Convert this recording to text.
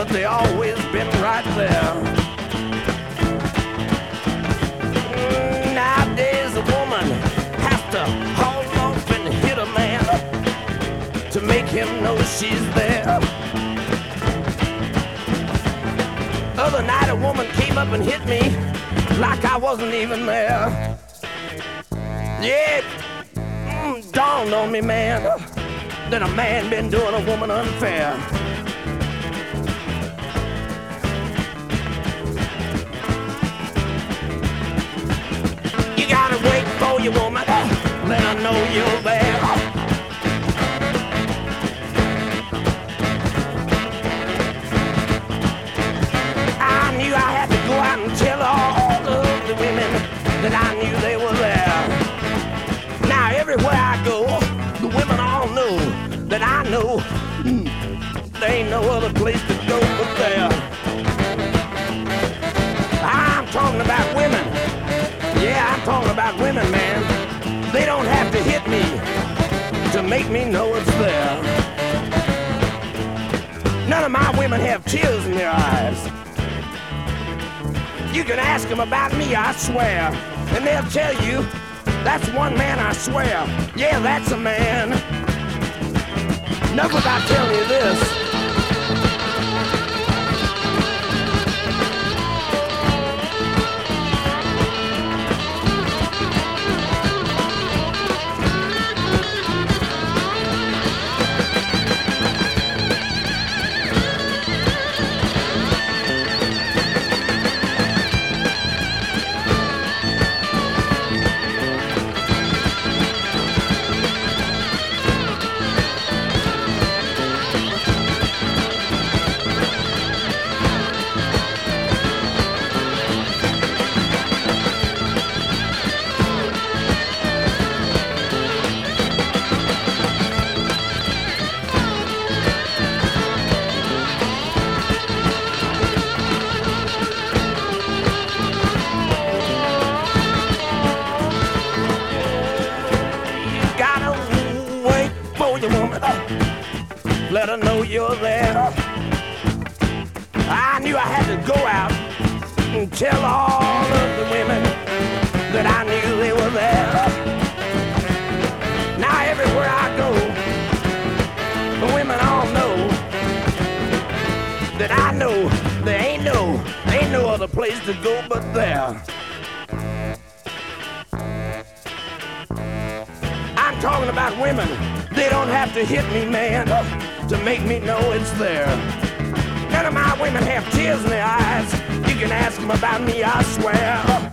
but they always been right there. Nowadays a woman has to haul off and hit a man to make him know she's there. Other night a woman came up and hit me like I wasn't even there. Yeah, dawned on me, man, that a man been doing a woman unfair. You gotta wait for your woman, let her know you're there. I knew I had to go out and tell all of the women that I knew they were there. Now everywhere I go, the women all know that I know there ain't no other place to go but there. I'm talking about women. Yeah, I'm talking about women, man. They don't have to hit me to make me know it's there. None of my women have tears in their eyes. You can ask them about me, I swear, and they'll tell you, that's one man, I swear. Yeah, that's a man. Enough about telling you this. Let her know you're there. I knew I had to go out and tell all of the women that I knew they were there. Now everywhere I go, the women all know that I know there ain't no other place to go but there. I'm talking about women. They don't have to hit me, man, to make me know it's there. None of my women have tears in their eyes. You can ask them about me, I swear.